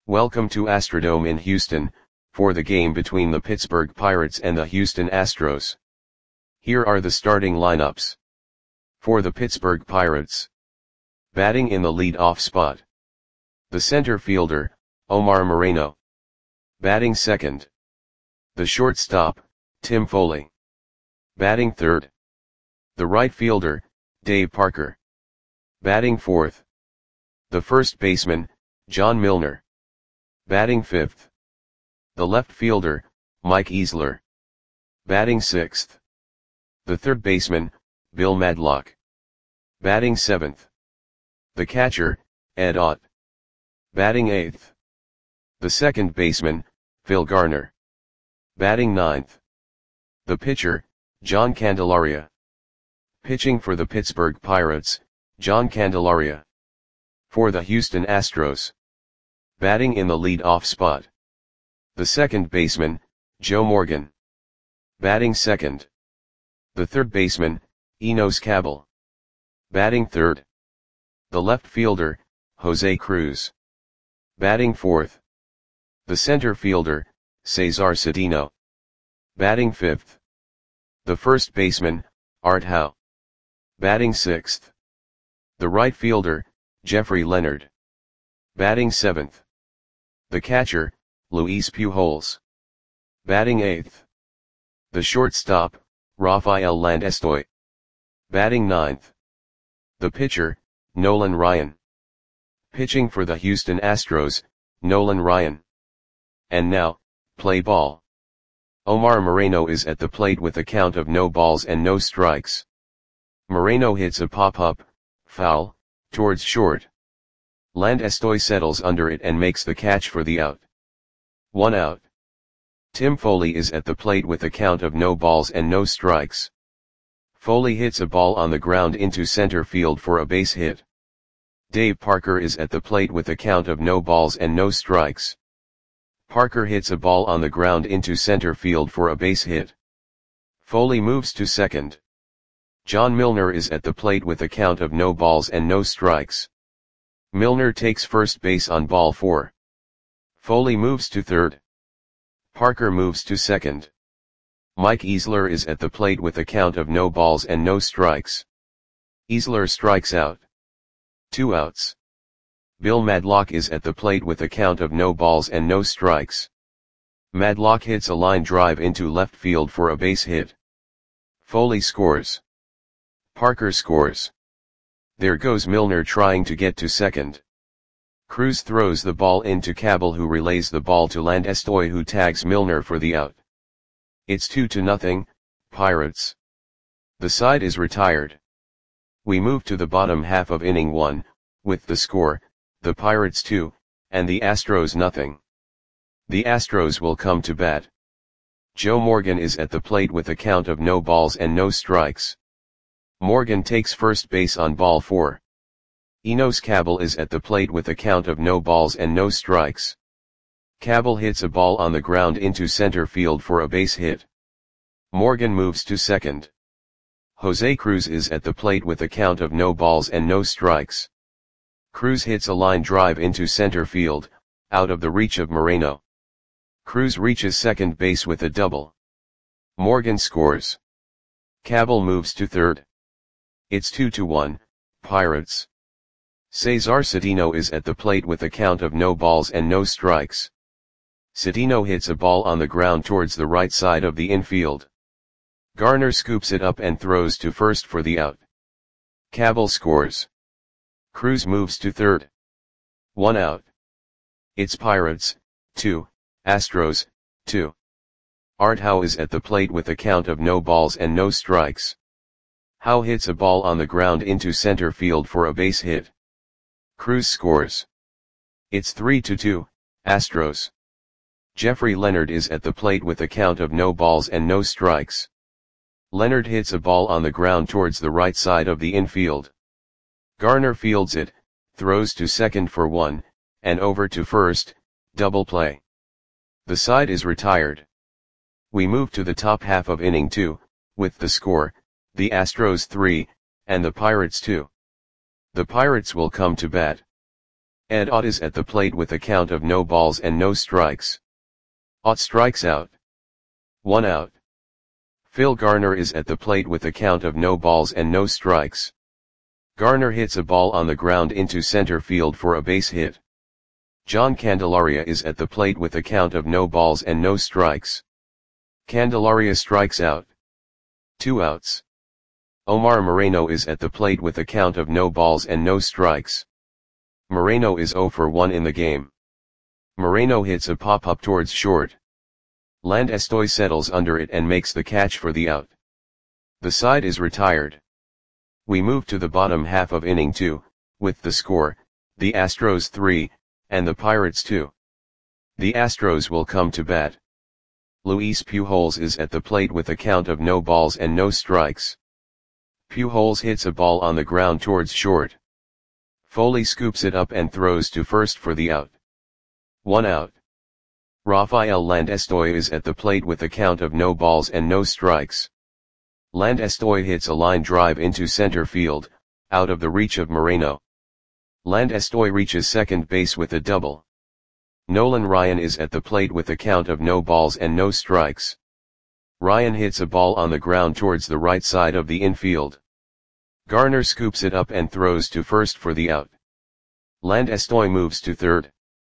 Welcome to Astrodome in Houston, for the game between the Pittsburgh Pirates and the Houston Astros. Here are the starting lineups. For the Pittsburgh Pirates. Batting in the lead-off spot. The center fielder, Omar Moreno. Batting second. The shortstop, Tim Foley. Batting third. The right fielder, Dave Parker. Batting fourth. The first baseman, John Milner. Batting fifth. The left fielder, Mike Easler. Batting sixth. The third baseman, Bill Madlock. Batting seventh. The catcher, Ed Ott. Batting eighth. The second baseman, Phil Garner. Batting ninth. The pitcher, John Candelaria. Pitching for the Pittsburgh Pirates, John Candelaria. For the Houston Astros. Batting in the lead-off spot. The second baseman, Joe Morgan. Batting second. The third baseman, Enos Cabell. Batting third. The left fielder, Jose Cruz. Batting fourth. The center fielder, Cesar Cedeno. Batting fifth. The first baseman, Art Howe. Batting sixth. The right fielder, Jeffrey Leonard. Batting seventh. The catcher, Luis Pujols. Batting eighth. The shortstop, Rafael Landestoy. Batting ninth. The pitcher, Nolan Ryan. Pitching for the Houston Astros, Nolan Ryan. And now, play ball. Omar Moreno is at the plate with a count of no balls and no strikes. Moreno hits a pop-up, foul, towards short. Landestoy settles under it and makes the catch for the out. 1 out. Tim Foley is at the plate with a count of no balls and no strikes. Foley hits a ball on the ground into center field for a base hit. Dave Parker is at the plate with a count of no balls and no strikes. Parker hits a ball on the ground into center field for a base hit. Foley moves to second. John Milner is at the plate with a count of no balls and no strikes. Milner takes first base on ball 4. Foley moves to third. Parker moves to second. Mike Easler is at the plate with a count of no balls and no strikes. Easler strikes out. 2 outs. Bill Madlock is at the plate with a count of no balls and no strikes. Madlock hits a line drive into left field for a base hit. Foley scores. Parker scores. There goes Milner trying to get to second. Cruz throws the ball into Cabell, who relays the ball to Landestoy, who tags Milner for the out. It's 2-0, Pirates. The side is retired. We move to the bottom half of inning 1, with the score, the Pirates 2, and the Astros nothing. The Astros will come to bat. Joe Morgan is at the plate with a count of no balls and no strikes. Morgan takes first base on ball 4. Enos Cabell is at the plate with a count of no balls and no strikes. Cabell hits a ball on the ground into center field for a base hit. Morgan moves to second. Jose Cruz is at the plate with a count of no balls and no strikes. Cruz hits a line drive into center field, out of the reach of Moreno. Cruz reaches second base with a double. Morgan scores. Cabell moves to third. It's 2-1, Pirates. Cesar Cedeno is at the plate with a count of no balls and no strikes. Cedeno hits a ball on the ground towards the right side of the infield. Garner scoops it up and throws to first for the out. Cabell scores. Cruz moves to third. 1 out. It's Pirates, 2, Astros, 2. Art Howe is at the plate with a count of no balls and no strikes. Howe hits a ball on the ground into center field for a base hit. Cruz scores. It's 3-2, Astros. Jeffrey Leonard is at the plate with a count of no balls and no strikes. Leonard hits a ball on the ground towards the right side of the infield. Garner fields it, throws to second for 1, and over to first, double play. The side is retired. We move to the top half of inning 2, with the score, the Astros 3, and the Pirates 2. The Pirates will come to bat. Ed Ott is at the plate with a count of no balls and no strikes. Ott strikes out. 1 out. Phil Garner is at the plate with a count of no balls and no strikes. Garner hits a ball on the ground into center field for a base hit. John Candelaria is at the plate with a count of no balls and no strikes. Candelaria strikes out. 2 outs. Omar Moreno is at the plate with a count of no balls and no strikes. Moreno is 0 for 1 in the game. Moreno hits a pop-up towards short. Land Estoy settles under it and makes the catch for the out. The side is retired. We move to the bottom half of inning 2, with the score, the Astros 3, and the Pirates 2. The Astros will come to bat. Luis Pujols is at the plate with a count of no balls and no strikes. Pujols hits a ball on the ground towards short. Foley scoops it up and throws to first for the out. 1 out. Rafael Landestoy is at the plate with a count of no balls and no strikes. Landestoy hits a line drive into center field, out of the reach of Moreno. Landestoy reaches second base with a double. Nolan Ryan is at the plate with a count of no balls and no strikes. Ryan hits a ball on the ground towards the right side of the infield. Garner scoops it up and throws to first for the out. Landestoy moves to third.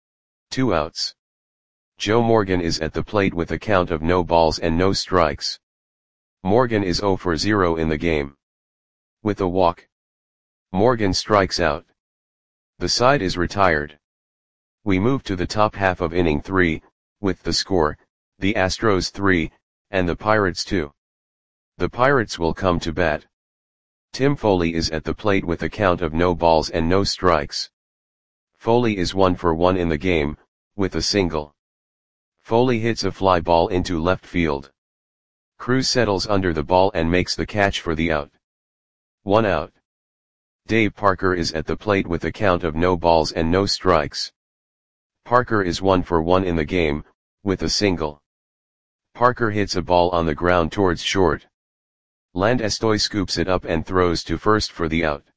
2 outs. Joe Morgan is at the plate with a count of no balls and no strikes. Morgan is 0 for 0 in the game. With a walk, Morgan strikes out. The side is retired. We move to the top half of inning 3, with the score, the Astros 3, and the Pirates 2. The Pirates will come to bat. Tim Foley is at the plate with a count of no balls and no strikes. Foley is 1 for 1 in the game, with a single. Foley hits a fly ball into left field. Cruz settles under the ball and makes the catch for the out. 1 out. Dave Parker is at the plate with a count of no balls and no strikes. Parker is 1 for 1 in the game, with a single. Parker hits a ball on the ground towards short. Landestoy scoops it up and throws to first for the out.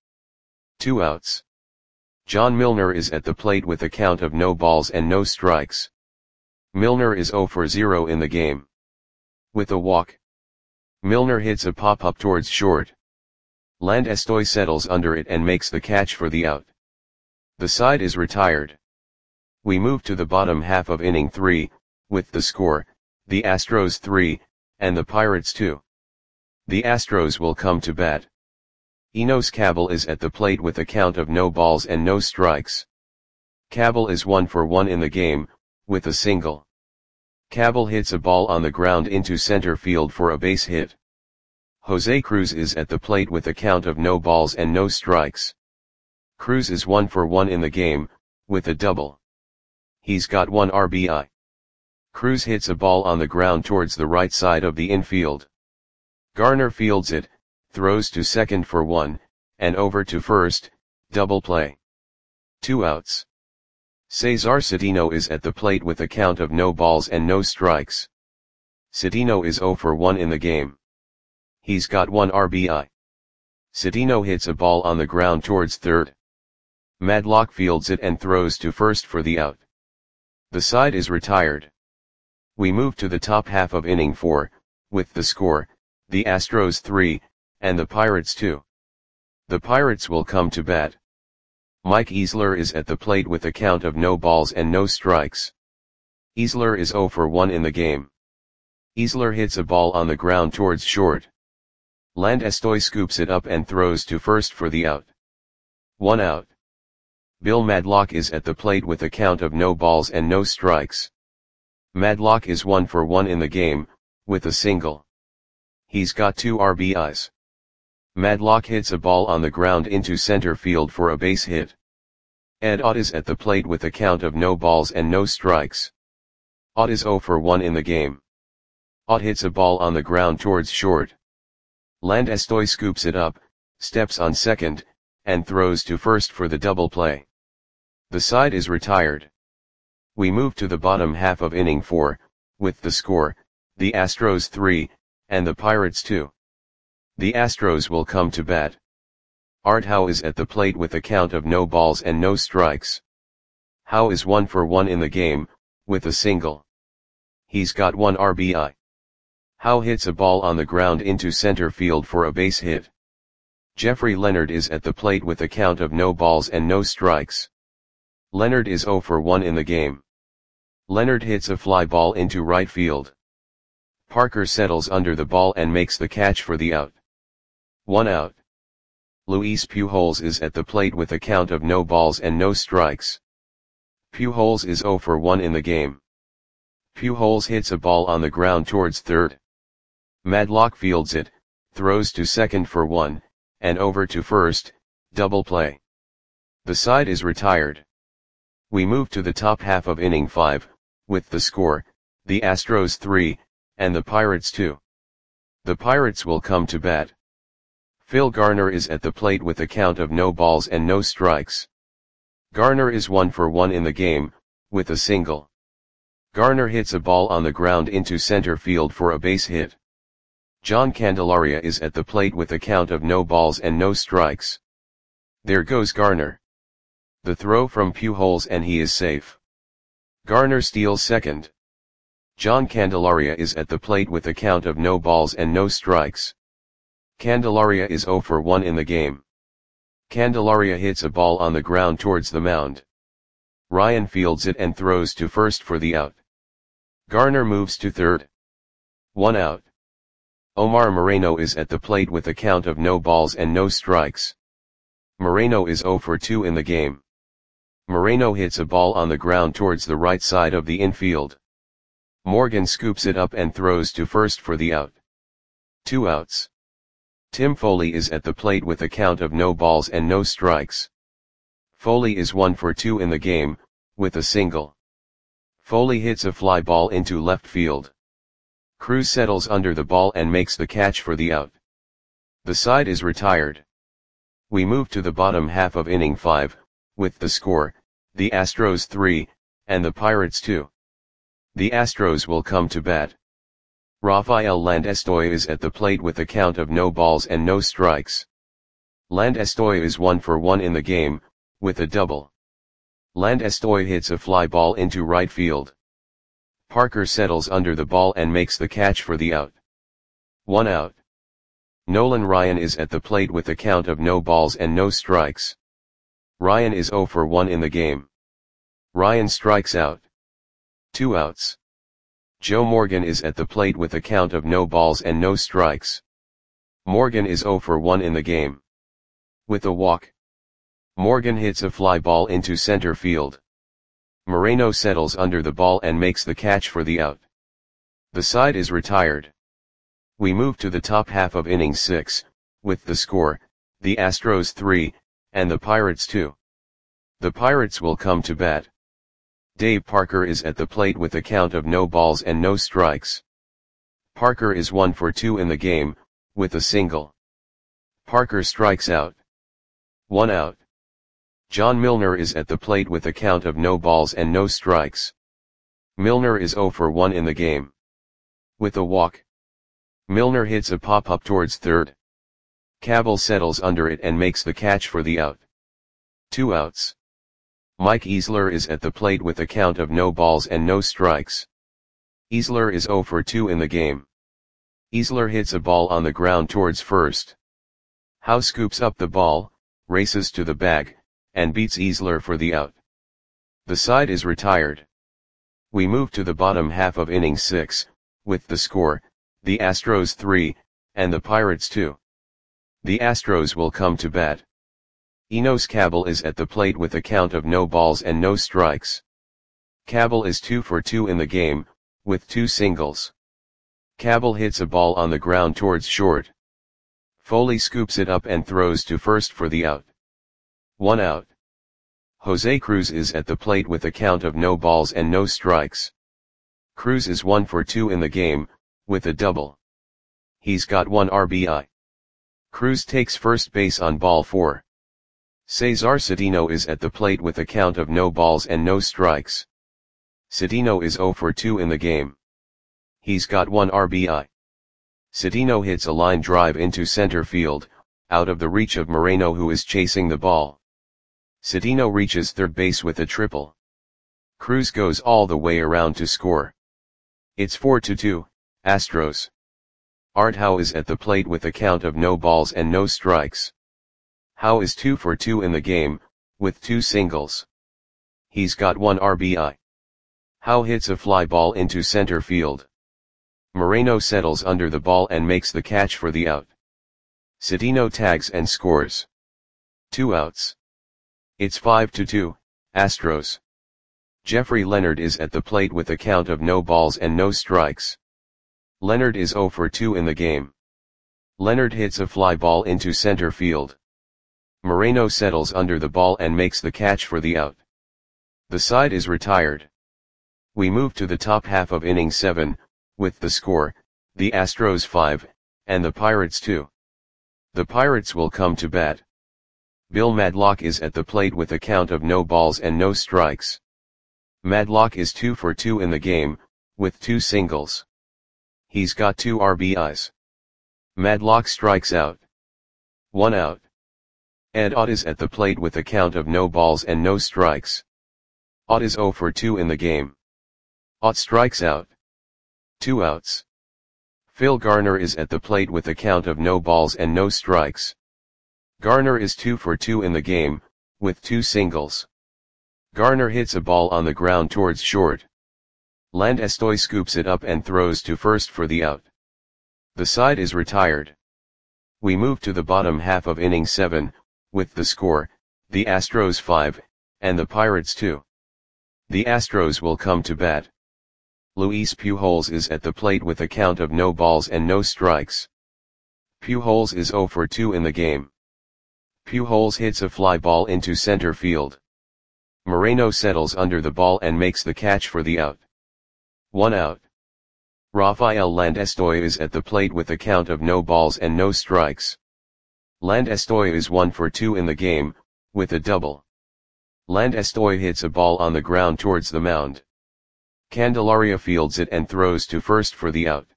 2 outs. John Milner is at the plate with a count of no balls and no strikes. Milner is 0 for 0 in the game. With a walk, Milner hits a pop-up towards short. Landestoy settles under it and makes the catch for the out. The side is retired. We move to the bottom half of inning 3, with the score, the Astros 3, and the Pirates 2. The Astros will come to bat. Enos Cabell is at the plate with a count of no balls and no strikes. Cabell is 1 for 1 in the game, with a single. Cabell hits a ball on the ground into center field for a base hit. Jose Cruz is at the plate with a count of no balls and no strikes. Cruz is 1 for 1 in the game, with a double. He's got 1 RBI. Cruz hits a ball on the ground towards the right side of the infield. Garner fields it, throws to second for 1, and over to first, double play. 2 outs. Cesar Cedeno is at the plate with a count of no balls and no strikes. Cedeno is 0 for 1 in the game. He's got 1 RBI. Cedeno hits a ball on the ground towards third. Madlock fields it and throws to first for the out. The side is retired. We move to the top half of inning 4, with the score, the Astros 3, and the Pirates 2. The Pirates will come to bat. Mike Easler is at the plate with a count of no balls and no strikes. Easler is 0 for 1 in the game. Easler hits a ball on the ground towards short. Landestoy scoops it up and throws to first for the out. 1 out. Bill Madlock is at the plate with a count of no balls and no strikes. Madlock is 1 for 1 in the game, with a single. He's got 2 RBIs. Madlock hits a ball on the ground into center field for a base hit. Ed Ott is at the plate with a count of no balls and no strikes. Ott is 0 for 1 in the game. Ott hits a ball on the ground towards short. Landestoy scoops it up, steps on second, and throws to first for the double play. The side is retired. We move to the bottom half of inning 4, with the score, the Astros 3, and the Pirates 2. The Astros will come to bat. Art Howe is at the plate with a count of no balls and no strikes. Howe is 1 for 1 in the game, with a single. He's got 1 RBI. Howe hits a ball on the ground into center field for a base hit. Jeffrey Leonard is at the plate with a count of no balls and no strikes. Leonard is 0 for 1 in the game. Leonard hits a fly ball into right field. Parker settles under the ball and makes the catch for the out. 1 out. Luis Pujols is at the plate with a count of no balls and no strikes. Pujols is 0 for 1 in the game. Pujols hits a ball on the ground towards third. Madlock fields it, throws to second for 1, and over to first, double play. The side is retired. We move to the top half of inning 5, with the score, the Astros 3, and the Pirates 2. The Pirates will come to bat. Phil Garner is at the plate with a count of no balls and no strikes. Garner is 1 for 1 in the game, with a single. Garner hits a ball on the ground into center field for a base hit. John Candelaria is at the plate with a count of no balls and no strikes. There goes Garner. The throw from Pujols and he is safe. Garner steals second. John Candelaria is at the plate with a count of no balls and no strikes. Candelaria is 0 for 1 in the game. Candelaria hits a ball on the ground towards the mound. Ryan fields it and throws to first for the out. Garner moves to third. 1 out. Omar Moreno is at the plate with a count of no balls and no strikes. Moreno is 0 for 2 in the game. Moreno hits a ball on the ground towards the right side of the infield. Morgan scoops it up and throws to first for the out. 2 outs. Tim Foley is at the plate with a count of no balls and no strikes. Foley is 1 for 2 in the game, with a single. Foley hits a fly ball into left field. Cruz settles under the ball and makes the catch for the out. The side is retired. We move to the bottom half of inning 5, with the score, the Astros 3, and the Pirates 2. The Astros will come to bat. Rafael Landestoy is at the plate with a count of no balls and no strikes. Landestoy is 1 for 1 in the game, with a double. Landestoy hits a fly ball into right field. Parker settles under the ball and makes the catch for the out. 1 out. Nolan Ryan is at the plate with a count of no balls and no strikes. Ryan is 0 for 1 in the game. Ryan strikes out. 2 outs. Joe Morgan is at the plate with a count of no balls and no strikes. Morgan is 0 for 1 in the game. With a walk. Morgan hits a fly ball into center field. Moreno settles under the ball and makes the catch for the out. The side is retired. We move to the top half of inning 6, with the score, the Astros 3, and the Pirates 2. The Pirates will come to bat. Dave Parker is at the plate with a count of no balls and no strikes. Parker is 1 for 2 in the game, with a single. Parker strikes out. 1 out. John Milner is at the plate with a count of no balls and no strikes. Milner is 0 for 1 in the game. With a walk. Milner hits a pop-up towards third. Cabell settles under it and makes the catch for the out. 2 outs. Mike Easler is at the plate with a count of no balls and no strikes. Easler is 0 for 2 in the game. Easler hits a ball on the ground towards first. Howe scoops up the ball, races to the bag, and beats Easler for the out. The side is retired. We move to the bottom half of inning 6, with the score, the Astros 3, and the Pirates 2. The Astros will come to bat. Enos Cabell is at the plate with a count of no balls and no strikes. Cabell is 2 for 2 in the game, with 2 singles. Cabell hits a ball on the ground towards short. Foley scoops it up and throws to first for the out. 1 out. Jose Cruz is at the plate with a count of no balls and no strikes. Cruz is 1 for 2 in the game, with a double. He's got 1 RBI. Cruz takes first base on ball 4. Cesar Cedeno is at the plate with a count of no balls and no strikes. Cedeno is 0 for 2 in the game. He's got 1 RBI. Cedeno hits a line drive into center field, out of the reach of Moreno who is chasing the ball. Cedeno reaches third base with a triple. Cruz goes all the way around to score. It's 4-2, Astros. Art Howe is at the plate with a count of no balls and no strikes. Howe is 2 for 2 in the game, with 2 singles. He's got 1 RBI. Howe hits a fly ball into center field. Moreno settles under the ball and makes the catch for the out. Cedeno tags and scores. 2 outs. It's 5-2, Astros. Jeffrey Leonard is at the plate with a count of no balls and no strikes. Leonard is 0 for 2 in the game. Leonard hits a fly ball into center field. Moreno settles under the ball and makes the catch for the out. The side is retired. We move to the top half of inning 7, with the score, the Astros 5, and the Pirates 2. The Pirates will come to bat. Bill Madlock is at the plate with a count of no balls and no strikes. Madlock is 2 for 2 in the game, with 2 singles. He's got 2 RBIs. Madlock strikes out. 1 out. Ed Ott is at the plate with a count of no balls and no strikes. Ott is 0 for 2 in the game. Ott strikes out. 2 outs. Phil Garner is at the plate with a count of no balls and no strikes. Garner is 2 for 2 in the game, with 2 singles. Garner hits a ball on the ground towards short. Landestoy scoops it up and throws to first for the out. The side is retired. We move to the bottom half of inning 7, with the score, the Astros 5, and the Pirates 2. The Astros will come to bat. Luis Pujols is at the plate with a count of no balls and no strikes. Pujols is 0 for 2 in the game. Pujols hits a fly ball into center field. Moreno settles under the ball and makes the catch for the out. 1 out. Rafael Landestoy is at the plate with a count of no balls and no strikes. Landestoy is 1 for 2 in the game, with a double. Landestoy hits a ball on the ground towards the mound. Candelaria fields it and throws to first for the out.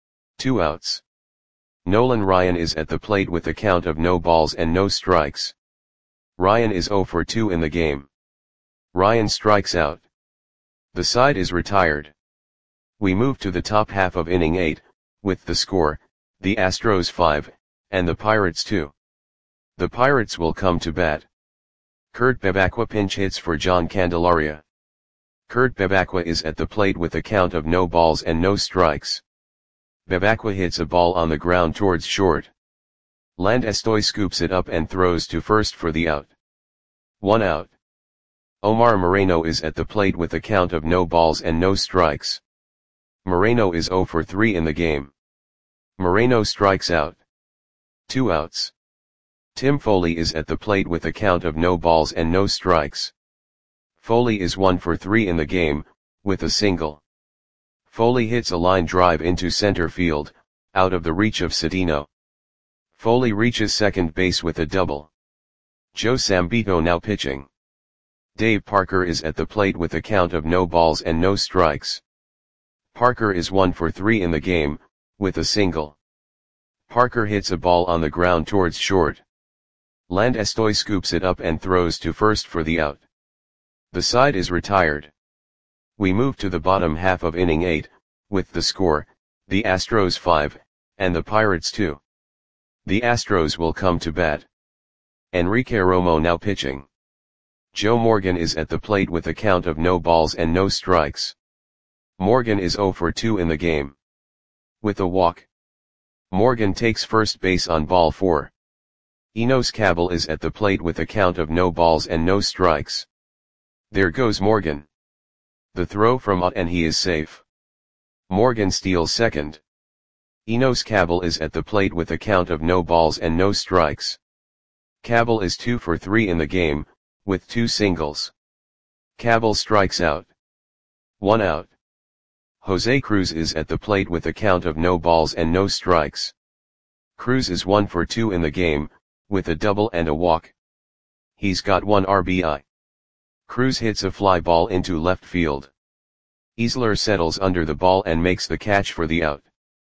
2 outs. Nolan Ryan is at the plate with a count of no balls and no strikes. Ryan is 0 for 2 in the game. Ryan strikes out. The side is retired. We move to the top half of inning 8, with the score, the Astros 5, and the Pirates 2. The Pirates will come to bat. Kurt Bevacqua pinch hits for John Candelaria. Kurt Bevacqua is at the plate with a count of no balls and no strikes. Bevacqua hits a ball on the ground towards short. Landestoy scoops it up and throws to first for the out. 1 out. Omar Moreno is at the plate with a count of no balls and no strikes. Moreno is 0 for 3 in the game. Moreno strikes out. 2 outs. Tim Foley is at the plate with a count of no balls and no strikes. Foley is 1 for 3 in the game, with a single. Foley hits a line drive into center field, out of the reach of Cedeno. Foley reaches second base with a double. Joe Sambito now pitching. Dave Parker is at the plate with a count of no balls and no strikes. Parker is 1 for 3 in the game, with a single. Parker hits a ball on the ground towards short. Landestoy scoops it up and throws to first for the out. The side is retired. We move to the bottom half of inning 8, with the score, the Astros 5, and the Pirates 2. The Astros will come to bat. Enrique Romo now pitching. Joe Morgan is at the plate with a count of no balls and no strikes. Morgan is 0 for 2 in the game. With a walk. Morgan takes first base on ball 4. Enos Cabell is at the plate with a count of no balls and no strikes. There goes Morgan. The throw from Ott and he is safe. Morgan steals second. Enos Cabell is at the plate with a count of no balls and no strikes. Cabell is 2 for 3 in the game, with 2 singles. Cabell strikes out. 1 out. Jose Cruz is at the plate with a count of no balls and no strikes. Cruz is 1 for 2 in the game, with a double and a walk. He's got 1 RBI. Cruz hits a fly ball into left field. Easler settles under the ball and makes the catch for the out.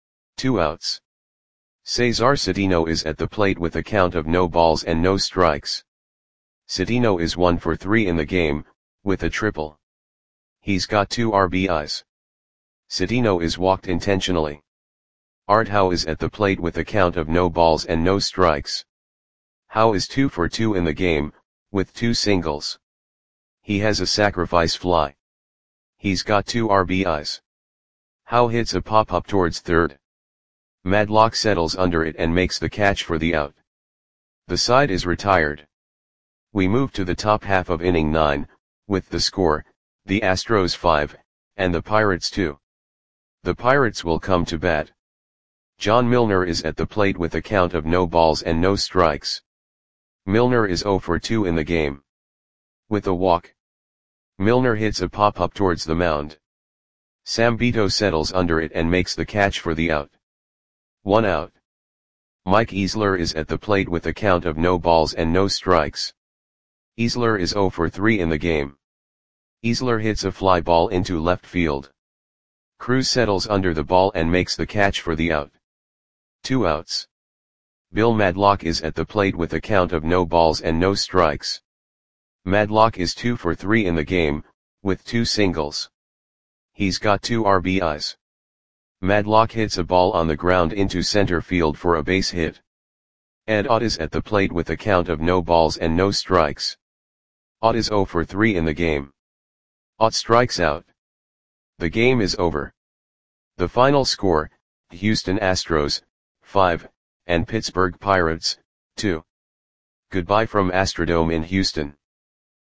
2 outs. Cesar Cedeno is at the plate with a count of no balls and no strikes. Cedeno is 1 for 3 in the game, with a triple. He's got 2 RBIs. Cedeno is walked intentionally. Art Howe is at the plate with a count of no balls and no strikes. Howe is 2 for 2 in the game, with 2 singles. He has a sacrifice fly. He's got 2 RBIs. Howe hits a pop-up towards third. Madlock settles under it and makes the catch for the out. The side is retired. We move to the top half of inning 9, with the score, the Astros 5, and the Pirates 2. The Pirates will come to bat. John Milner is at the plate with a count of no balls and no strikes. Milner is 0 for 2 in the game. With a walk, Milner hits a pop-up towards the mound. Sambito settles under it and makes the catch for the out. 1 out. Mike Easler is at the plate with a count of no balls and no strikes. Easler is 0 for 3 in the game. Easler hits a fly ball into left field. Cruz settles under the ball and makes the catch for the out. 2 outs. Bill Madlock is at the plate with a count of no balls and no strikes. Madlock is 2 for 3 in the game, with 2 singles. He's got 2 RBIs. Madlock hits a ball on the ground into center field for a base hit. Ed Ott is at the plate with a count of no balls and no strikes. Ott is 0 for 3 in the game. Ott strikes out. The game is over. The final score, Houston Astros, 5, and Pittsburgh Pirates, 2. Goodbye from Astrodome in Houston.